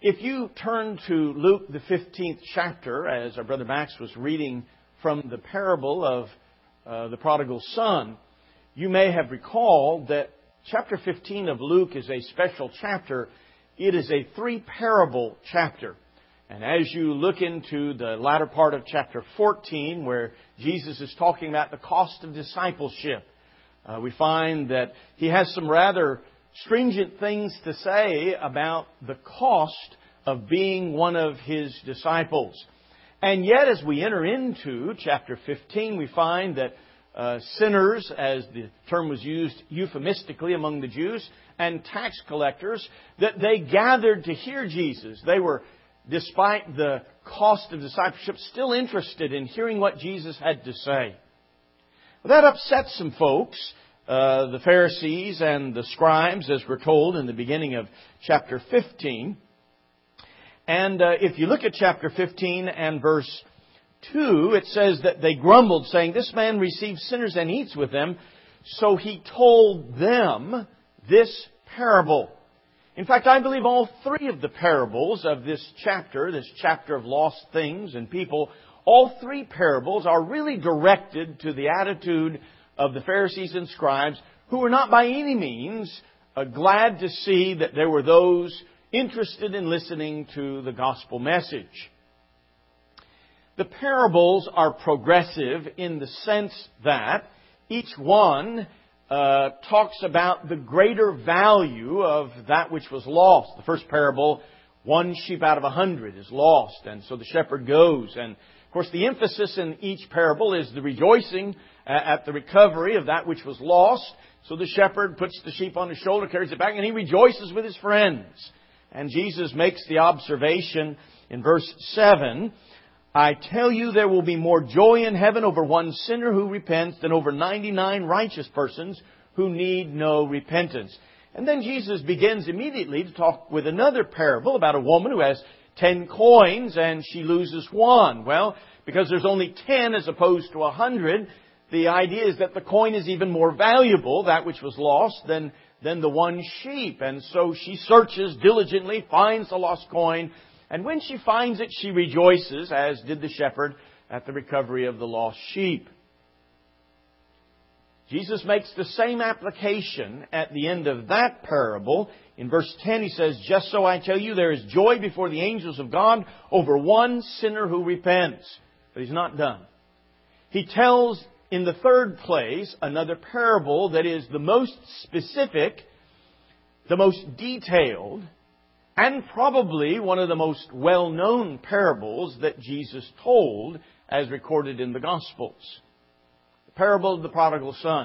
If you turn to Luke, the 15th chapter, as our brother Max was reading from the parable of the prodigal son, you may have recalled that chapter 15 of Luke is a special chapter. It is a three-parable chapter. And as you look into the latter part of chapter 14, where Jesus is talking about the cost of discipleship, we find that He has some rather stringent things to say about the cost of being one of His disciples. And yet, as we enter into chapter 15, we find that sinners, as the term was used euphemistically among the Jews, and tax collectors, that they gathered to hear Jesus. They were, despite the cost of discipleship, still interested in hearing what Jesus had to say. Well, that upset some folks, the Pharisees and the scribes, as we're told in the beginning of chapter 15. And if you look at chapter 15 and verse 2, it says that they grumbled, saying, "This man receives sinners and eats with them." So He told them this parable. In fact, I believe all three of the parables of this chapter of lost things and people, all three parables are really directed to the attitude of the Pharisees and scribes, who were not by any means glad to see that there were those interested in listening to the gospel message. The parables are progressive in the sense that each one talks about the greater value of that which was lost. The first parable, 1 sheep out of 100 is lost, and so the shepherd goes. And of course, the emphasis in each parable is the rejoicing at the recovery of that which was lost. So the shepherd puts the sheep on his shoulder, carries it back, and he rejoices with his friends. And Jesus makes the observation in verse 7, "I tell you, there will be more joy in heaven over one sinner who repents than over 99 righteous persons who need no repentance." And then Jesus begins immediately to talk with another parable about a woman who has 10 coins and she loses one. Well, because there's only 10 as opposed to 100, the idea is that the coin is even more valuable, that which was lost, than the one sheep. And so she searches diligently, finds the lost coin, and when she finds it, she rejoices, as did the shepherd at the recovery of the lost sheep. Jesus makes the same application at the end of that parable. In verse 10 He says, "Just so I tell you, there is joy before the angels of God over one sinner who repents." But He's not done. He tells, in the third place, another parable that is the most specific, the most detailed, and probably one of the most well-known parables that Jesus told as recorded in the Gospels. The parable of the prodigal son.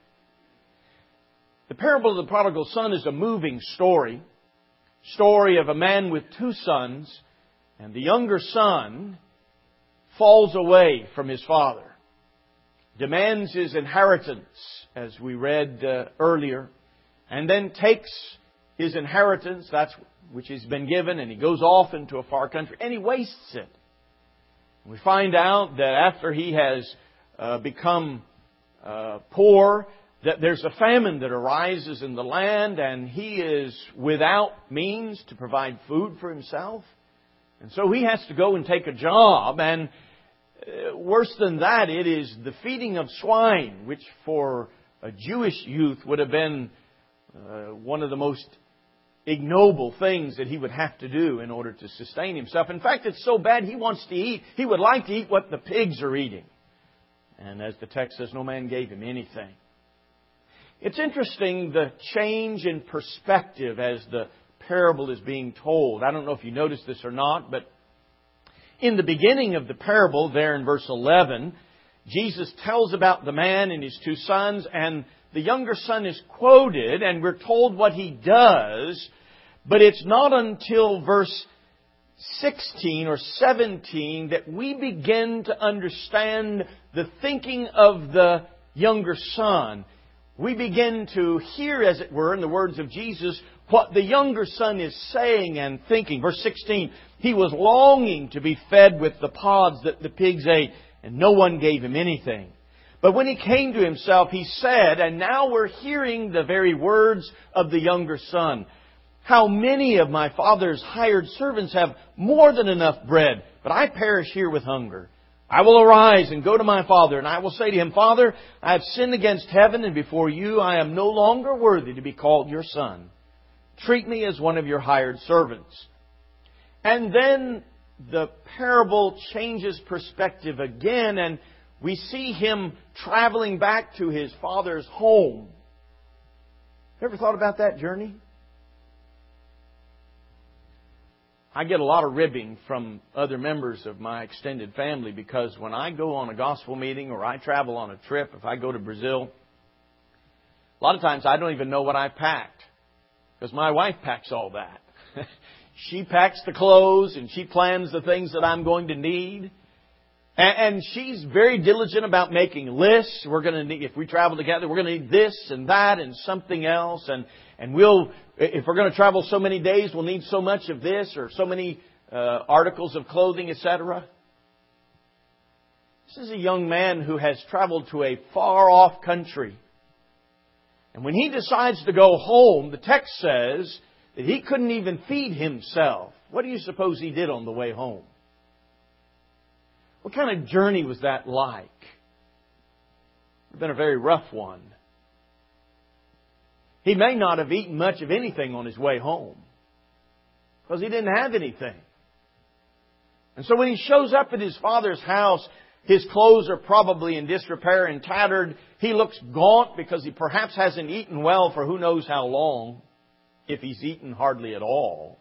The parable of the prodigal son is a moving story. Story of a man with two sons, and the younger son falls away from his father. Demands his inheritance, as we read earlier, and then takes his inheritance, that's which has been given, and he goes off into a far country, and he wastes it. We find out that after he has become poor, that there's a famine that arises in the land, and he is without means to provide food for himself. And so he has to go and take a job, and worse than that, it is the feeding of swine, which for a Jewish youth would have been one of the most ignoble things that he would have to do in order to sustain himself. In fact, it's so bad he wants to eat. He would like to eat what the pigs are eating. And as the text says, no man gave him anything. It's interesting the change in perspective as the parable is being told. I don't know if you noticed this or not, but in the beginning of the parable, there in verse 11, Jesus tells about the man and his two sons, and the younger son is quoted, and we're told what he does, but it's not until verse 16 or 17 that we begin to understand the thinking of the younger son. We begin to hear, as it were, in the words of Jesus, what the younger son is saying and thinking. Verse 16, "He was longing to be fed with the pods that the pigs ate, and no one gave him anything. But when he came to himself, he said," and now we're hearing the very words of the younger son, How many of my father's hired servants have more than enough bread, but I perish here with hunger? I will arise and go to my father, and I will say to him, Father, I have sinned against heaven and before you. I am no longer worthy to be called your son. Treat me as one of your hired servants. And then the parable changes perspective again, and we see him traveling back to his father's home. Ever thought about that journey? I get a lot of ribbing from other members of my extended family because when I go on a gospel meeting or I travel on a trip, if I go to Brazil, a lot of times I don't even know what I've packed because my wife packs all that. She packs the clothes and she plans the things that I'm going to need. And she's very diligent about making lists. We're going to need, if we travel together, we're going to need this and that and something else. And we'll, if we're going to travel so many days, we'll need so much of this or so many articles of clothing, etc. This is a young man who has traveled to a far off country. And when he decides to go home, the text says that he couldn't even feed himself. What do you suppose he did on the way home? What kind of journey was that like? It would have been a very rough one. He may not have eaten much of anything on his way home because he didn't have anything. And so when he shows up at his father's house, his clothes are probably in disrepair and tattered. He looks gaunt because he perhaps hasn't eaten well for who knows how long, if he's eaten hardly at all.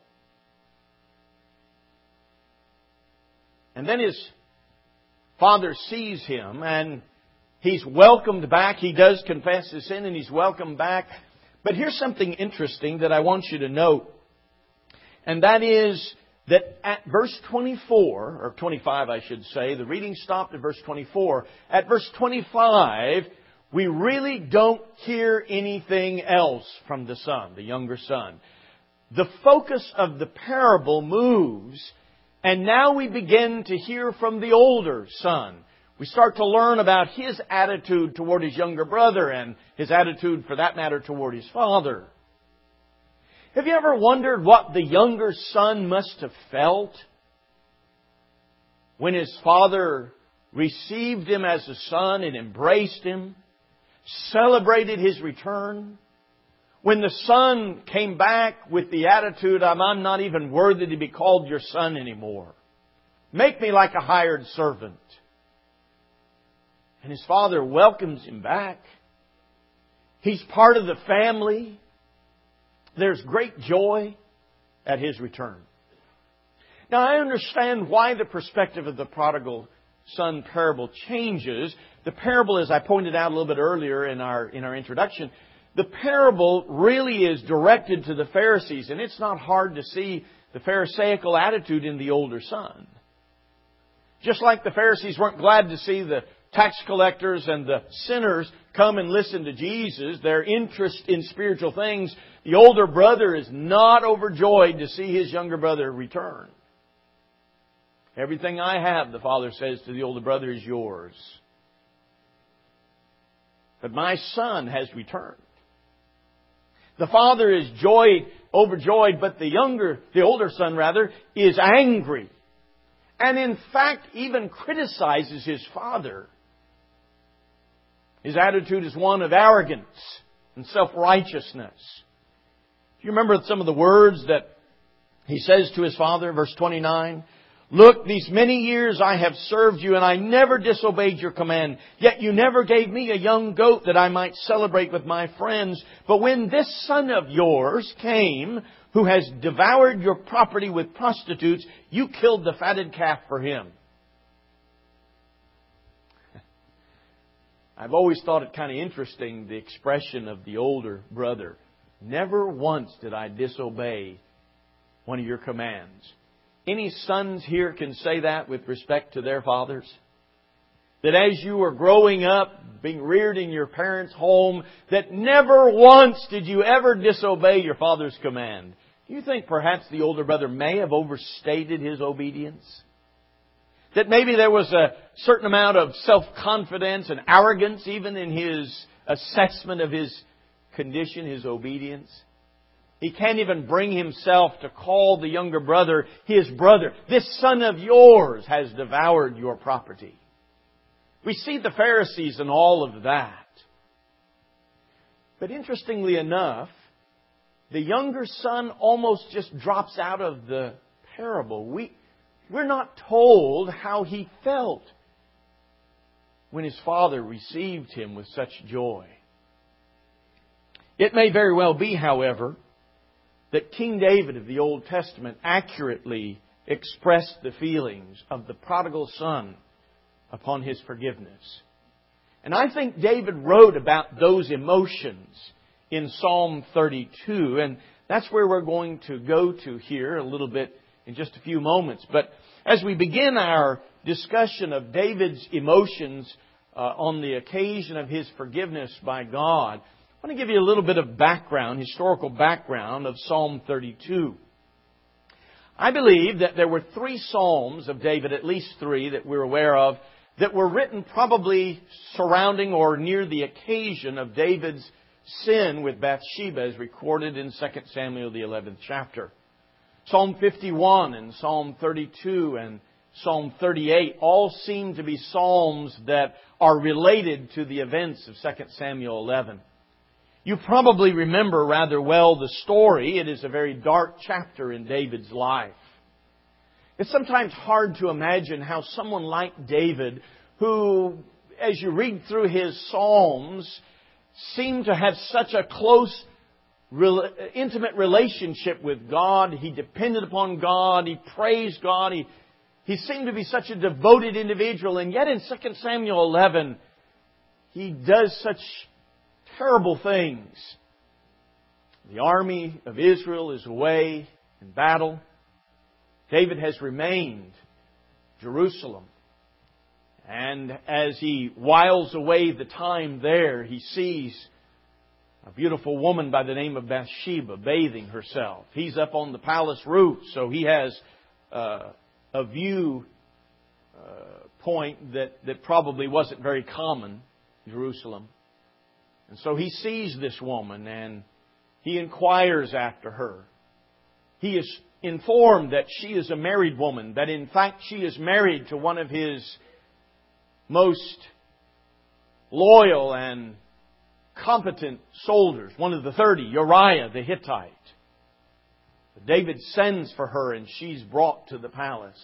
And then his father sees him and he's welcomed back. He does confess his sin and he's welcomed back. But here's something interesting that I want you to note. And that is that at verse 24, or 25 I should say, the reading stopped at verse 24. At verse 25, we really don't hear anything else from the son, the younger son. The focus of the parable moves, and now we begin to hear from the older son. We start to learn about his attitude toward his younger brother and his attitude, for that matter, toward his father. Have you ever wondered what the younger son must have felt when his father received him as a son and embraced him, celebrated his return? When the son came back with the attitude, I'm not even worthy to be called your son anymore. Make me like a hired servant. And his father welcomes him back. He's part of the family. There's great joy at his return. Now I understand why the perspective of the prodigal son parable changes. The parable, as I pointed out a little bit earlier in our introduction, the parable really is directed to the Pharisees, and it's not hard to see the Pharisaical attitude in the older son. Just like the Pharisees weren't glad to see the tax collectors and the sinners come and listen to Jesus, their interest in spiritual things, the older brother is not overjoyed to see his younger brother return. Everything I have, the father says to the older brother, is yours. But my son has returned. The father is overjoyed, but the older son is angry. And in fact, even criticizes his father. His attitude is one of arrogance and self-righteousness. Do you remember some of the words that he says to his father, verse 29? Look, these many years I have served you, and I never disobeyed your command. Yet you never gave me a young goat that I might celebrate with my friends. But when this son of yours came, who has devoured your property with prostitutes, you killed the fatted calf for him. I've always thought it kind of interesting, the expression of the older brother. Never once did I disobey one of your commands. Any sons here can say that with respect to their fathers? That as you were growing up, being reared in your parents' home, that never once did you ever disobey your father's command. Do you think perhaps the older brother may have overstated his obedience? That maybe there was a certain amount of self-confidence and arrogance even in his assessment of his condition, his obedience? He can't even bring himself to call the younger brother his brother. This son of yours has devoured your property. We see the Pharisees and all of that. But interestingly enough, the younger son almost just drops out of the parable. We're not told how he felt when his father received him with such joy. It may very well be, however, that King David of the Old Testament accurately expressed the feelings of the prodigal son upon his forgiveness. And I think David wrote about those emotions in Psalm 32, and that's where we're going to go to here a little bit in just a few moments. But as we begin our discussion of David's emotions on the occasion of his forgiveness by God, I want to give you a little bit of background, historical background of Psalm 32. I believe that there were 3 Psalms of David, at least 3 that we're aware of, that were written probably surrounding or near the occasion of David's sin with Bathsheba, as recorded in 2 Samuel, the 11th chapter. Psalm 51 and Psalm 32 and Psalm 38 all seem to be psalms that are related to the events of 2 Samuel 11. You probably remember rather well the story. It is a very dark chapter in David's life. It's sometimes hard to imagine how someone like David, who, as you read through his Psalms, seemed to have such a close, intimate relationship with God. He depended upon God. He praised God. He seemed to be such a devoted individual. And yet in 2 Samuel 11, he does such terrible things. The army of Israel is away in battle. David has remained Jerusalem. And as he whiles away the time there, he sees a beautiful woman by the name of Bathsheba bathing herself. He's up on the palace roof, so he has a view point that probably wasn't very common in Jerusalem. And so he sees this woman and he inquires after her. He is informed that she is a married woman, that in fact she is married to one of his most loyal and competent soldiers, one of the 30, Uriah the Hittite. David sends for her and she's brought to the palace.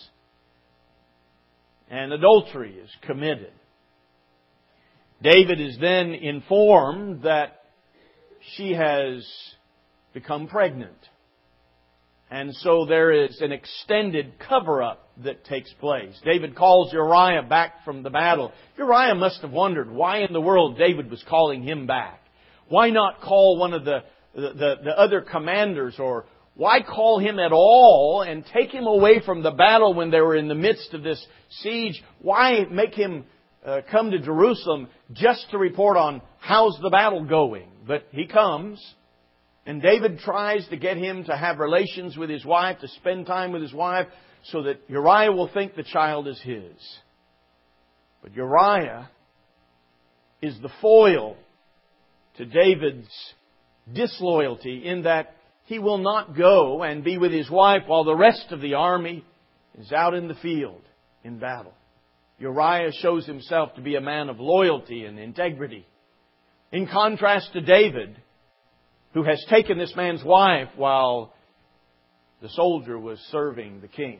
And adultery is committed. David is then informed that she has become pregnant. And so there is an extended cover-up that takes place. David calls Uriah back from the battle. Uriah must have wondered why in the world David was calling him back. Why not call one of the other commanders, or why call him at all and take him away from the battle when they were in the midst of this siege? Why make him come to Jerusalem just to report on how's the battle going? But he comes. And David tries to get him to have relations with his wife, to spend time with his wife, so that Uriah will think the child is his. But Uriah is the foil to David's disloyalty in that he will not go and be with his wife while the rest of the army is out in the field in battle. Uriah shows himself to be a man of loyalty and integrity. In contrast to David, who has taken this man's wife while the soldier was serving the king.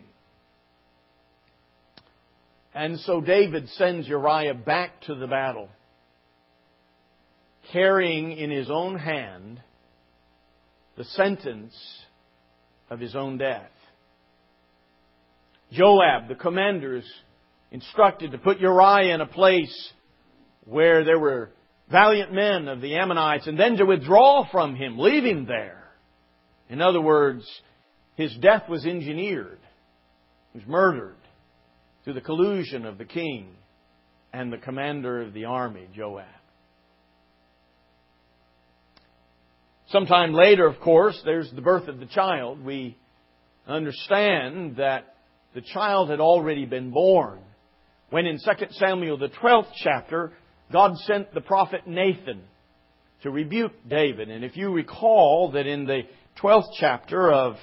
And so David sends Uriah back to the battle, carrying in his own hand the sentence of his own death. Joab, the commander, is instructed to put Uriah in a place where there were valiant men of the Ammonites, and then to withdraw from him, leave him there. In other words, his death was engineered. He was murdered through the collusion of the king and the commander of the army, Joab. Sometime later, of course, there's the birth of the child. We understand that the child had already been born when in 2 Samuel, the 12th chapter, God sent the prophet Nathan to rebuke David. And if you recall that in the 12th chapter of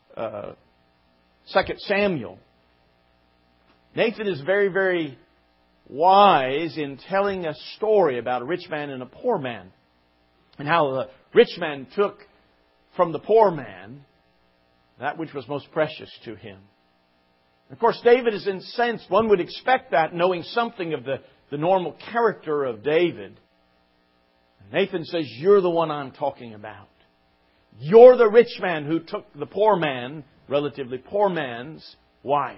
2 Samuel, Nathan is very, very wise in telling a story about a rich man and a poor man, and how the rich man took from the poor man that which was most precious to him. Of course, David is incensed. One would expect that, knowing something of the normal character of David. Nathan says, "You're the one I'm talking about. You're the rich man who took the poor man, relatively poor man's, wife."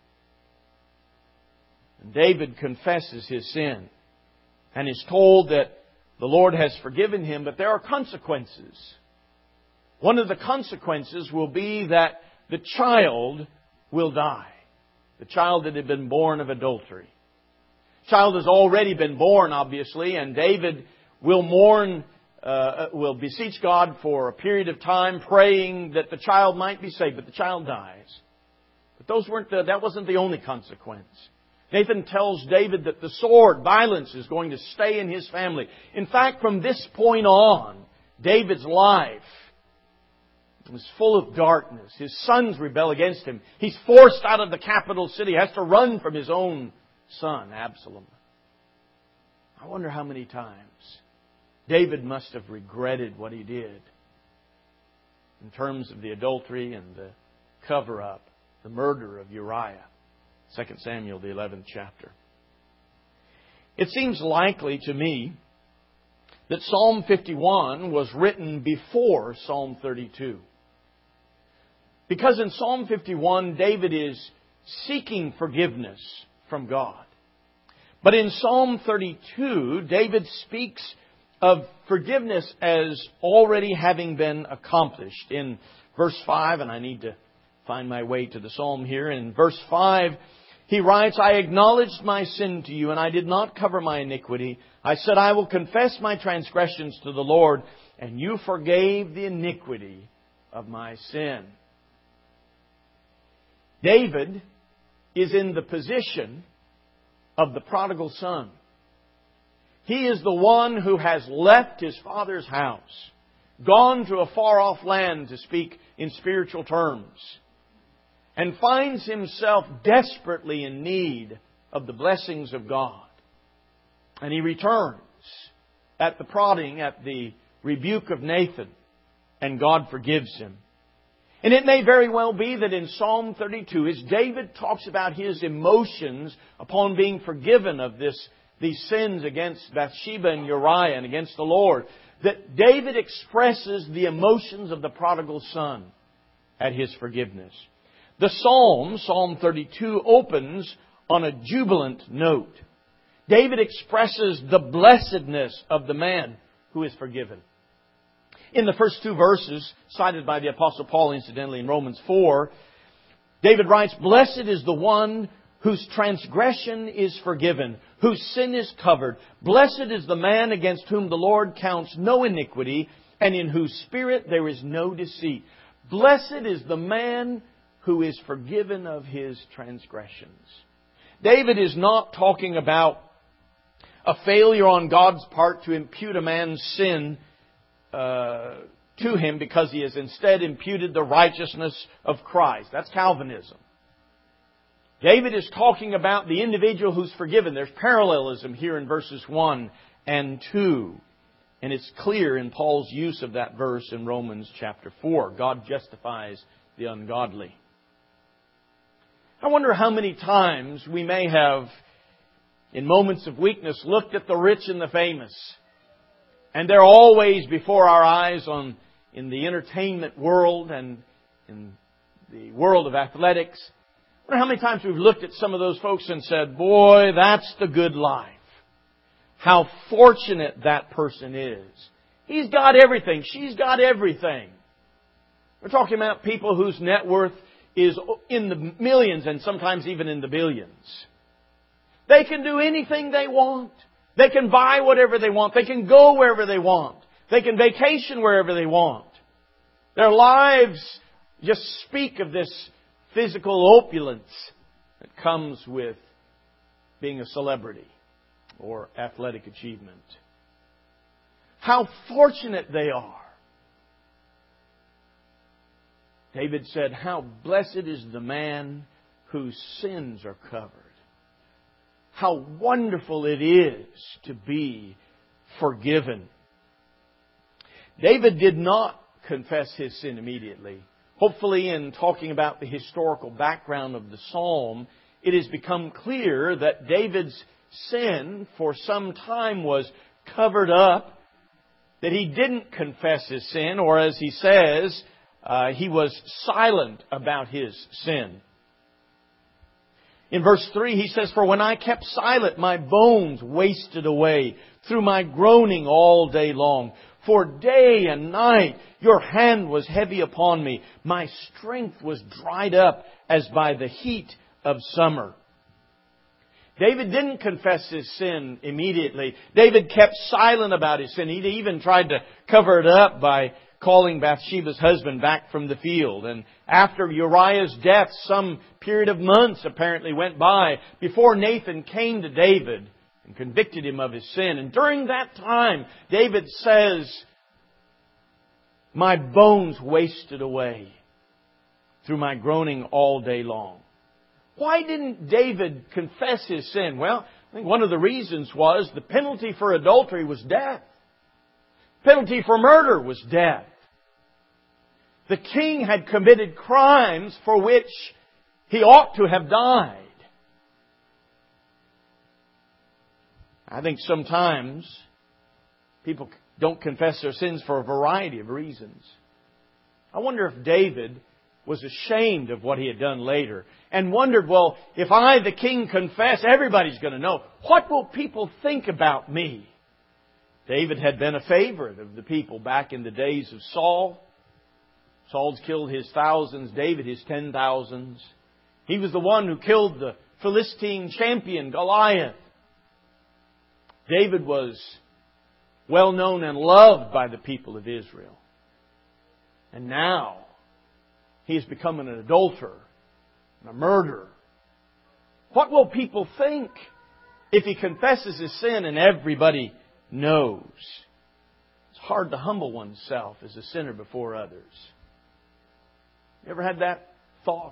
And David confesses his sin and is told that the Lord has forgiven him, but there are consequences. One of the consequences will be that the child will die. The child that had been born of adultery. The child has already been born, obviously, and David will will beseech God for a period of time, praying that the child might be saved, but the child dies. But that wasn't the only consequence. Nathan tells David that the sword, violence, is going to stay in his family. In fact, from this point on, David's life was full of darkness. His sons rebel against him. He's forced out of the capital city. He has to run from his own son, Absalom. I wonder how many times David must have regretted what he did in terms of the adultery and the cover-up, the murder of Uriah. 2 Samuel, the 11th chapter. It seems likely to me that Psalm 51 was written before Psalm 32. Because in Psalm 51, David is seeking forgiveness from God. But in Psalm 32, David speaks of forgiveness as already having been accomplished. In verse 5, and I need to find my way to the psalm here. In verse 5, he writes, "I acknowledged my sin to you, and I did not cover my iniquity. I said, I will confess my transgressions to the Lord, and you forgave the iniquity of my sin." David is in the position of the prodigal son. He is the one who has left his father's house, gone to a far-off land, to speak in spiritual terms, and finds himself desperately in need of the blessings of God. And he returns at the prodding, at the rebuke of Nathan, and God forgives him. And it may very well be that in Psalm 32, as David talks about his emotions upon being forgiven of these sins against Bathsheba and Uriah and against the Lord, that David expresses the emotions of the prodigal son at his forgiveness. The psalm, Psalm 32, opens on a jubilant note. David expresses the blessedness of the man who is forgiven. In the first two verses, cited by the Apostle Paul, incidentally, in Romans 4, David writes, "Blessed is the one whose transgression is forgiven, whose sin is covered. Blessed is the man against whom the Lord counts no iniquity, and in whose spirit there is no deceit. Blessed is the man who is forgiven of his transgressions." David is not talking about a failure on God's part to impute a man's sin to him because he has instead imputed the righteousness of Christ. That's Calvinism. David is talking about the individual who's forgiven. There's parallelism here in verses 1 and 2. And it's clear in Paul's use of that verse in Romans chapter 4. God justifies the ungodly. I wonder how many times we may have, in moments of weakness, looked at the rich and the famous. And they're always before our eyes in the entertainment world and in the world of athletics. I wonder how many times we've looked at some of those folks and said, "Boy, that's the good life. How fortunate that person is. He's got everything. She's got everything." We're talking about people whose net worth is in the millions and sometimes even in the billions. They can do anything they want. They can buy whatever they want. They can go wherever they want. They can vacation wherever they want. Their lives just speak of this physical opulence that comes with being a celebrity or athletic achievement. How fortunate they are. David said, "How blessed is the man whose sins are covered." How wonderful it is to be forgiven. David did not confess his sin immediately. Hopefully, in talking about the historical background of the psalm, it has become clear that David's sin for some time was covered up, that he didn't confess his sin, or as he says, he was silent about his sin. In verse 3 he says, "For when I kept silent, my bones wasted away through my groaning all day long. For day and night your hand was heavy upon me. My strength was dried up as by the heat of summer." David didn't confess his sin immediately. David kept silent about his sin. He even tried to cover it up by calling Bathsheba's husband back from the field. And after Uriah's death, some period of months apparently went by before Nathan came to David and convicted him of his sin. And during that time, David says, "My bones wasted away through my groaning all day long." Why didn't David confess his sin? Well, I think one of the reasons was the penalty for adultery was death. Penalty for murder was death. The king had committed crimes for which he ought to have died. I think sometimes people don't confess their sins for a variety of reasons. I wonder if David was ashamed of what he had done later and wondered, well, if I, the king, confess, everybody's going to know. What will people think about me? David had been a favorite of the people back in the days of Saul. Saul's killed his thousands, David his 10,000s. He was the one who killed the Philistine champion, Goliath. David was well known and loved by the people of Israel. And now he has become an adulterer and a murderer. What will people think if he confesses his sin and everybody knows? It's hard to humble oneself as a sinner before others. You ever had that thought?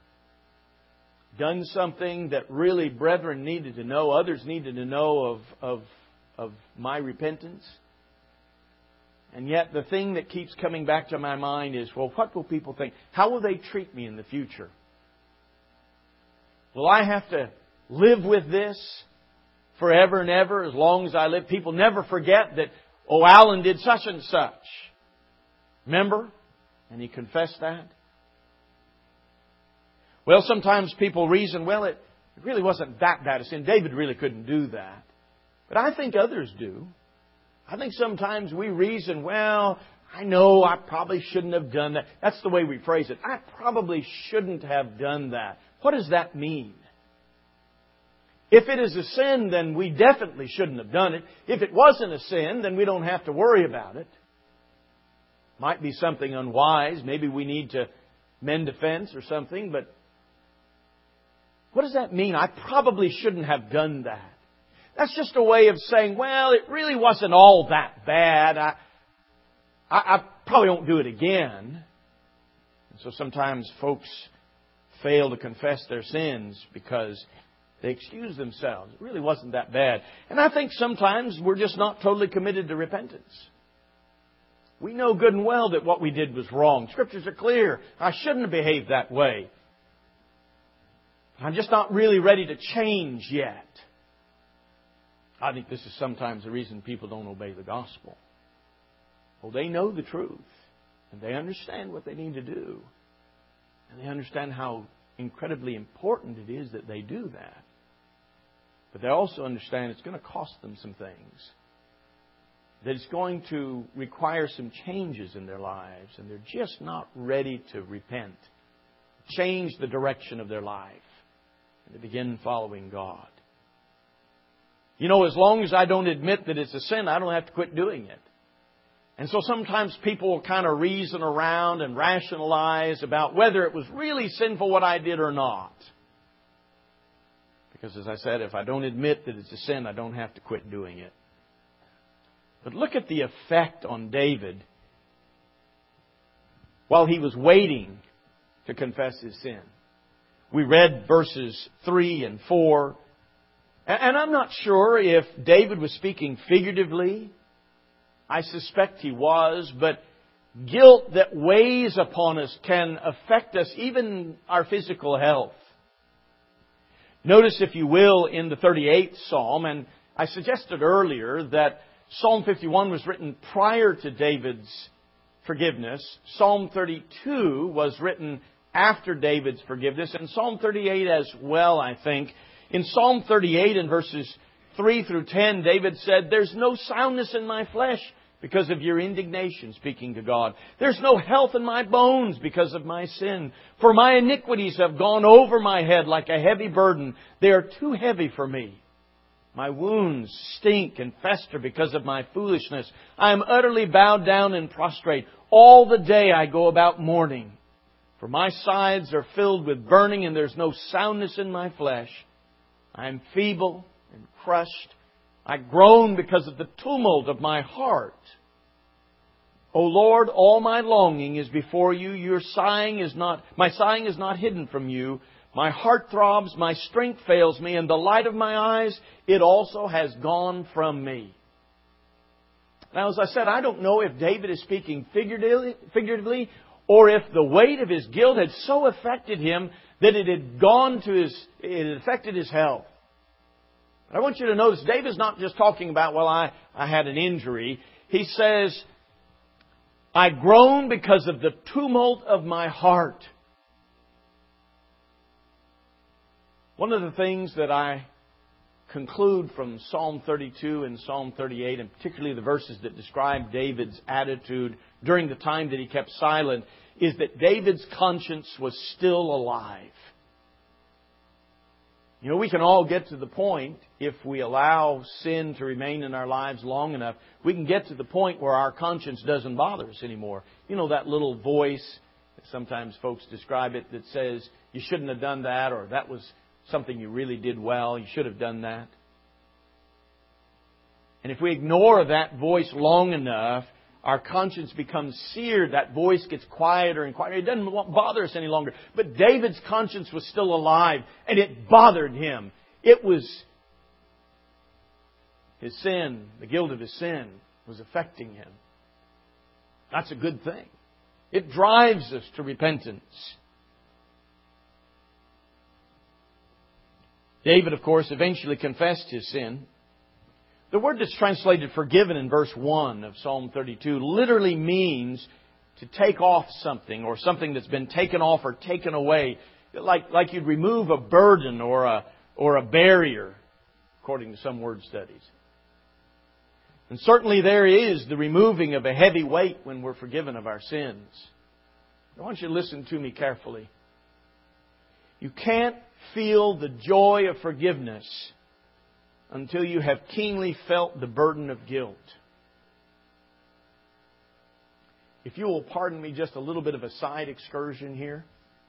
Done something that really brethren needed to know, others needed to know of my repentance? And yet the thing that keeps coming back to my mind is, well, what will people think? How will they treat me in the future? Will I have to live with this forever and ever as long as I live? People never forget that, oh, Alan did such and such. Remember? And he confessed that. Well, sometimes people reason, well, it really wasn't that bad a sin. David really couldn't do that. But I think others do. I think sometimes we reason, well, I know I probably shouldn't have done that. That's the way we phrase it. I probably shouldn't have done that. What does that mean? If it is a sin, then we definitely shouldn't have done it. If it wasn't a sin, then we don't have to worry about it. Might be something unwise. Maybe we need to mend a fence or something, but what does that mean? I probably shouldn't have done that. That's just a way of saying, well, it really wasn't all that bad. I probably won't do it again. And so sometimes folks fail to confess their sins because they excuse themselves. It really wasn't that bad. And I think sometimes we're just not totally committed to repentance. We know good and well that what we did was wrong. Scriptures are clear. I shouldn't have behaved that way. I'm just not really ready to change yet. I think this is sometimes the reason people don't obey the gospel. Well, they know the truth. And they understand what they need to do. And they understand how incredibly important it is that they do that. But they also understand it's going to cost them some things. That it's going to require some changes in their lives. And they're just not ready to repent. Change the direction of their life. And to begin following God. You know, as long as I don't admit that it's a sin, I don't have to quit doing it. And so sometimes people will kind of reason around and rationalize about whether it was really sinful what I did or not. Because as I said, if I don't admit that it's a sin, I don't have to quit doing it. But look at the effect on David while he was waiting to confess his sin. We read verses 3 and 4. And I'm not sure if David was speaking figuratively. I suspect he was, but guilt that weighs upon us can affect us, even our physical health. Notice, if you will, in the 38th Psalm, and I suggested earlier that Psalm 51 was written prior to David's forgiveness. Psalm 32 was written after David's forgiveness, and Psalm 38 as well, I think. In Psalm 38 in verses 3 through 10, David said, "There's no soundness in my flesh because of your indignation," speaking to God. "There's no health in my bones because of my sin. For my iniquities have gone over my head like a heavy burden. They are too heavy for me. My wounds stink and fester because of my foolishness. I am utterly bowed down and prostrate. All the day I go about mourning. For my sides are filled with burning, and there's no soundness in my flesh. I am feeble and crushed. I groan because of the tumult of my heart. O Lord, all my longing is before you. My sighing is not hidden from you. My heart throbs, my strength fails me, and the light of my eyes, it also has gone from me." Now, as I said, I don't know if David is speaking figuratively, or if the weight of his guilt had so affected him that it had affected his health. But I want you to notice, David's not just talking about, well, I had an injury. He says, "I groan because of the tumult of my heart." One of the things that I conclude from Psalm 32 and Psalm 38, and particularly the verses that describe David's attitude during the time that he kept silent, is that David's conscience was still alive. You know, we can all get to the point, if we allow sin to remain in our lives long enough, we can get to the point where our conscience doesn't bother us anymore. You know, that little voice, sometimes folks describe it, that says, "You shouldn't have done that," or "That was something you really did well. You should have done that." And if we ignore that voice long enough, our conscience becomes seared. That voice gets quieter and quieter. It doesn't bother us any longer. But David's conscience was still alive, and it bothered him. It was his sin, the guilt of his sin, was affecting him. That's a good thing. It drives us to repentance. David, of course, eventually confessed his sin. The word that's translated forgiven in verse 1 of Psalm 32 literally means to take off something, or something that's been taken off or taken away. Like you'd remove a burden or a barrier, according to some word studies. And certainly there is the removing of a heavy weight when we're forgiven of our sins. I want you to listen to me carefully. You can't feel the joy of forgiveness until you have keenly felt the burden of guilt. If you will pardon me just a little bit of a side excursion here.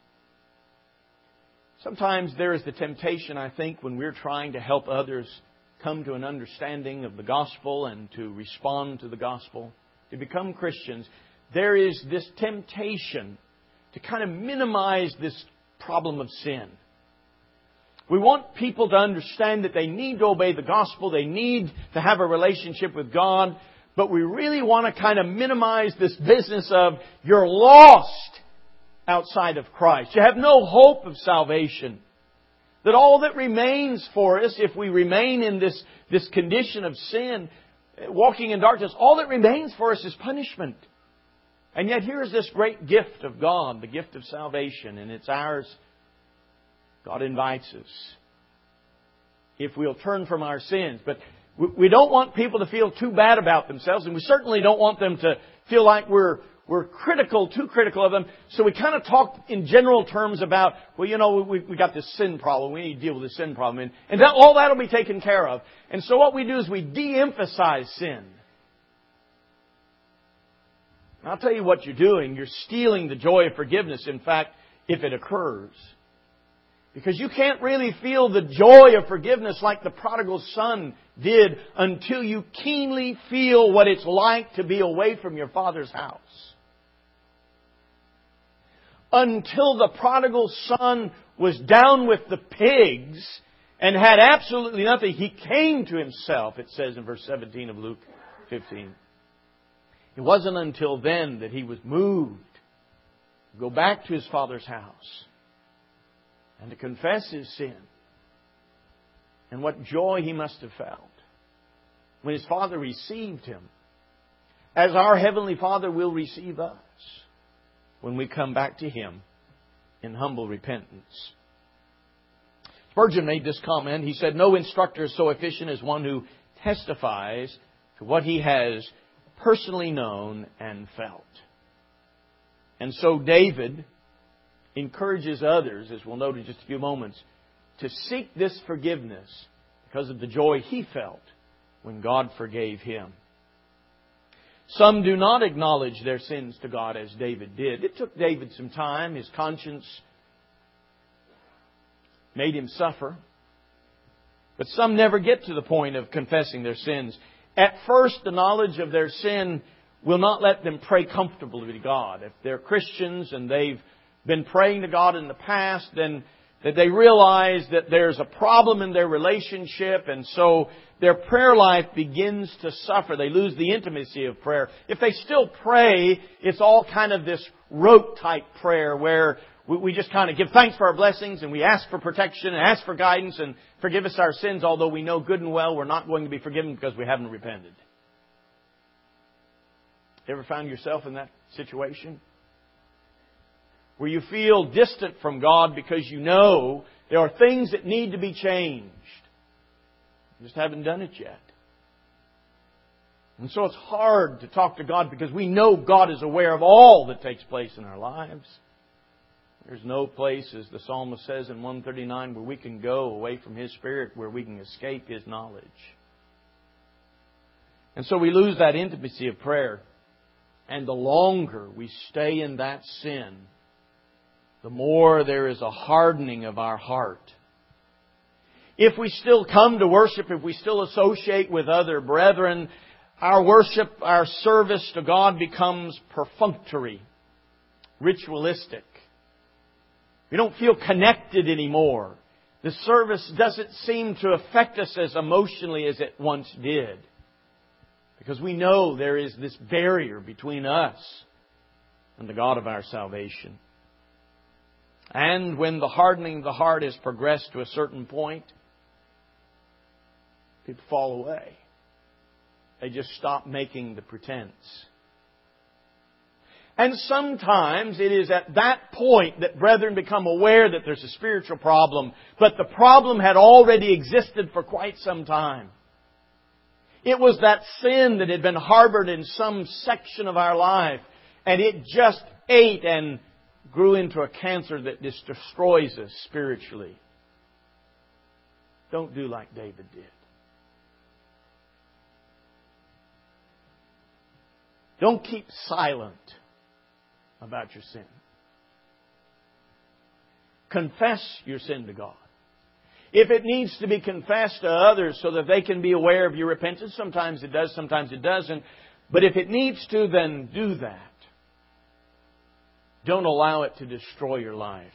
Sometimes there is the temptation, I think, when we're trying to help others come to an understanding of the gospel and to respond to the gospel, to become Christians, there is this temptation to kind of minimize this problem of sin. We want people to understand that they need to obey the gospel, they need to have a relationship with God, but we really want to kind of minimize this business of you're lost outside of Christ. You have no hope of salvation. That all that remains for us, if we remain in this condition of sin, walking in darkness, all that remains for us is punishment. And yet here is this great gift of God, the gift of salvation, and it's ours. God invites us, if we'll turn from our sins. But we don't want people to feel too bad about themselves, and we certainly don't want them to feel like we're too critical of them. So we kind of talk in general terms about, well, you know, we got this sin problem. We need to deal with this sin problem. And all that will be taken care of. And so what we do is we de-emphasize sin. And I'll tell you what you're doing. You're stealing the joy of forgiveness, in fact, if it occurs. Because you can't really feel the joy of forgiveness like the prodigal son did until you keenly feel what it's like to be away from your Father's house. until the prodigal son was down with the pigs and had absolutely nothing. He came to himself, it says in verse 17 of Luke 15. It wasn't until then that he was moved to go back to his father's house and to confess his sin. And what joy he must have felt when his Father received him, as our Heavenly Father will receive us when we come back to Him in humble repentance. Spurgeon made this comment. He said, "No instructor is so efficient as one who testifies to what he has personally known and felt." And so David encourages others, as we'll note in just a few moments, to seek this forgiveness because of the joy he felt when God forgave him. Some do not acknowledge their sins to God as David did. It took David some time. His conscience made him suffer. But some never get to the point of confessing their sins. At first, the knowledge of their sin will not let them pray comfortably to God. If they're Christians and they've been praying to God in the past, then that they realize that there's a problem in their relationship, and so their prayer life begins to suffer. They lose the intimacy of prayer. If they still pray, it's all kind of this rote type prayer where we just kind of give thanks for our blessings and we ask for protection and ask for guidance and forgive us our sins, although we know good and well we're not going to be forgiven because we haven't repented. You ever found yourself in that situation? Where you feel distant from God because you know there are things that need to be changed. You just haven't done it yet. And so it's hard to talk to God because we know God is aware of all that takes place in our lives. There's no place, as the psalmist says in 139, where we can go away from His Spirit, where we can escape His knowledge. And so we lose that intimacy of prayer. And the longer we stay in that sin, the more there is a hardening of our heart. If we still come to worship, if we still associate with other brethren, our worship, our service to God becomes perfunctory, ritualistic. We don't feel connected anymore. The service doesn't seem to affect us as emotionally as it once did. Because we know there is this barrier between us and the God of our salvation. And when the hardening of the heart has progressed to a certain point, people fall away. They just stop making the pretense. And sometimes it is at that point that brethren become aware that there's a spiritual problem, but the problem had already existed for quite some time. It was that sin that had been harbored in some section of our life, and it just ate and grew into a cancer that just destroys us spiritually. Don't do like David did. Don't keep silent about your sin. Confess your sin to God. If it needs to be confessed to others so that they can be aware of your repentance, sometimes it does, sometimes it doesn't. But if it needs to, then do that. Don't allow it to destroy your life.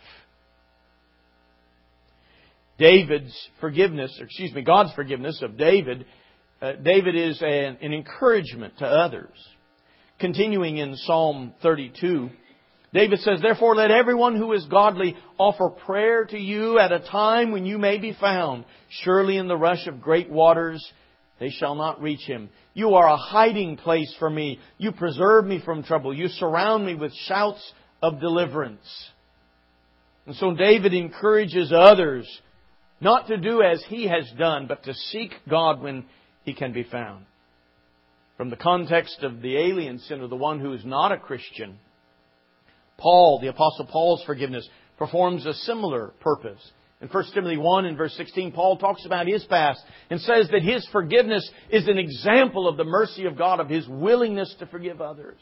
God's forgiveness of David. David is an encouragement to others. Continuing in Psalm 32, David says, "Therefore let everyone who is godly offer prayer to you at a time when you may be found. Surely in the rush of great waters they shall not reach him. You are a hiding place for me. You preserve me from trouble. You surround me with shouts of deliverance." And so David encourages others not to do as he has done, but to seek God when He can be found. From the context of the alien sin of the one who is not a Christian, the Apostle Paul's forgiveness performs a similar purpose. In 1 Timothy 1 and verse 16, Paul talks about his past and says that his forgiveness is an example of the mercy of God, of His willingness to forgive others.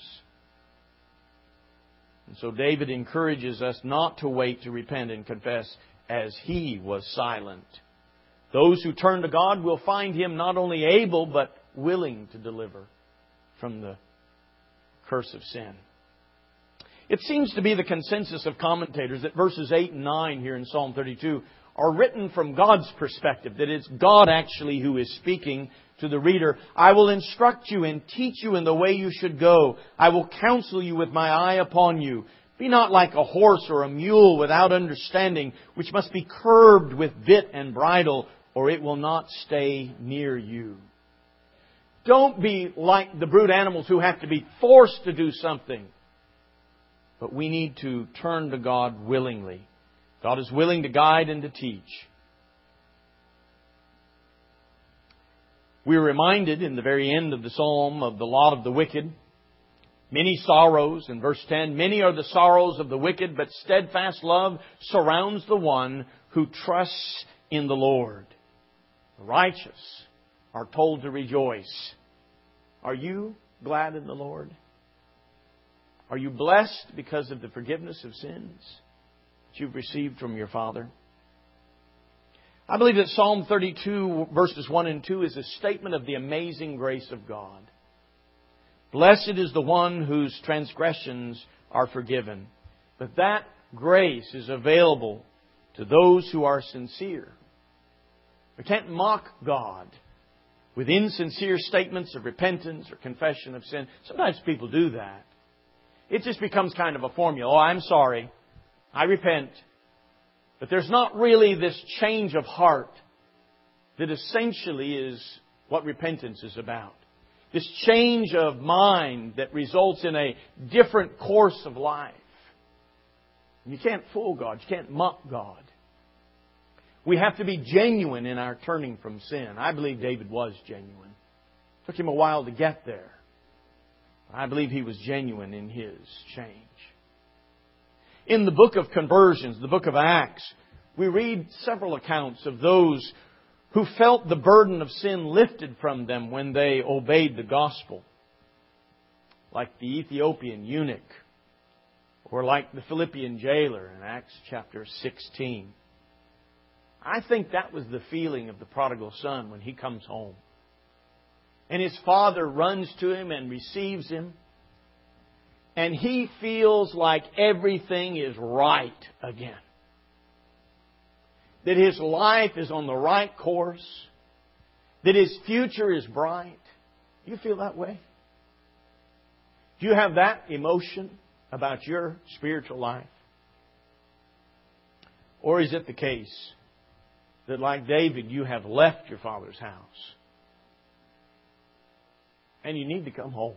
And so David encourages us not to wait to repent and confess as he was silent. Those who turn to God will find Him not only able but willing to deliver from the curse of sin. It seems to be the consensus of commentators that verses 8 and 9 here in Psalm 32 are written from God's perspective, that it's God actually who is speaking to the reader. I will instruct you and teach you in the way you should go. I will counsel you with my eye upon you. Be not like a horse or a mule without understanding, which must be curbed with bit and bridle, or it will not stay near you. Don't be like the brute animals who have to be forced to do something. But we need to turn to God willingly. God is willing to guide and to teach. We are reminded in the very end of the psalm of the lot of the wicked. Many sorrows, in verse 10, many are the sorrows of the wicked, but steadfast love surrounds the one who trusts in the Lord. The righteous are told to rejoice. Are you glad in the Lord? Are you blessed because of the forgiveness of sins that you've received from your Father? I believe that Psalm 32 verses 1 and 2 is a statement of the amazing grace of God. Blessed is the one whose transgressions are forgiven. But that grace is available to those who are sincere. We can't mock God with insincere statements of repentance or confession of sin. Sometimes people do that. It just becomes kind of a formula. Oh, I'm sorry. I repent. But there's not really this change of heart that essentially is what repentance is about. This change of mind that results in a different course of life. You can't fool God. You can't mock God. We have to be genuine in our turning from sin. I believe David was genuine. It took him a while to get there. I believe he was genuine in his change. In the book of conversions, the book of Acts, we read several accounts of those who felt the burden of sin lifted from them when they obeyed the gospel. Like the Ethiopian eunuch, or like the Philippian jailer in Acts chapter 16. I think that was the feeling of the prodigal son when he comes home. And his father runs to him and receives him. And he feels like everything is right again. That his life is on the right course. That his future is bright. Do you feel that way? Do you have that emotion about your spiritual life? Or is it the case that, like David, you have left your father's house and you need to come home?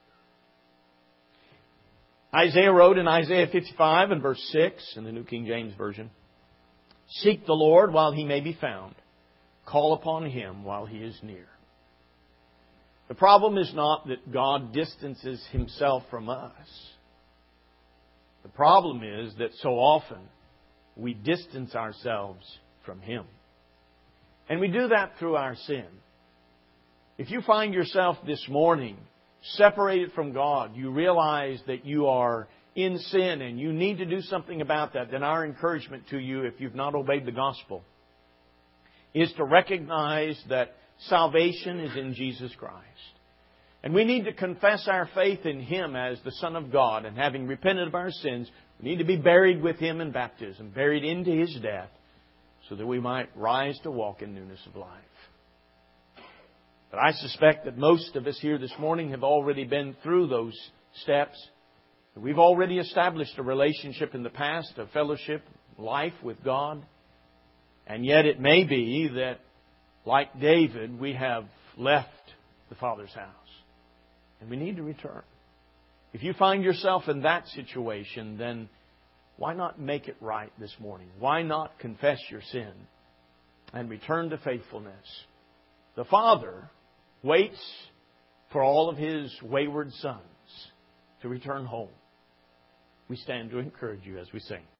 Isaiah wrote in Isaiah 55 and verse 6 in the New King James Version, "Seek the Lord while He may be found. Call upon Him while He is near." The problem is not that God distances Himself from us. The problem is that so often we distance ourselves from Him. And we do that through our sin. If you find yourself this morning separated from God, you realize that you are in sin and you need to do something about that, then our encouragement to you, if you've not obeyed the gospel, is to recognize that salvation is in Jesus Christ. And we need to confess our faith in Him as the Son of God. And having repented of our sins, we need to be buried with Him in baptism, buried into His death, so that we might rise to walk in newness of life. But I suspect that most of us here this morning have already been through those steps. We've already established a relationship in the past, a fellowship, life with God. And yet it may be that, like David, we have left the Father's house. And we need to return. If you find yourself in that situation, then why not make it right this morning? Why not confess your sin and return to faithfulness? The Father waits for all of His wayward sons to return home. We stand to encourage you as we sing.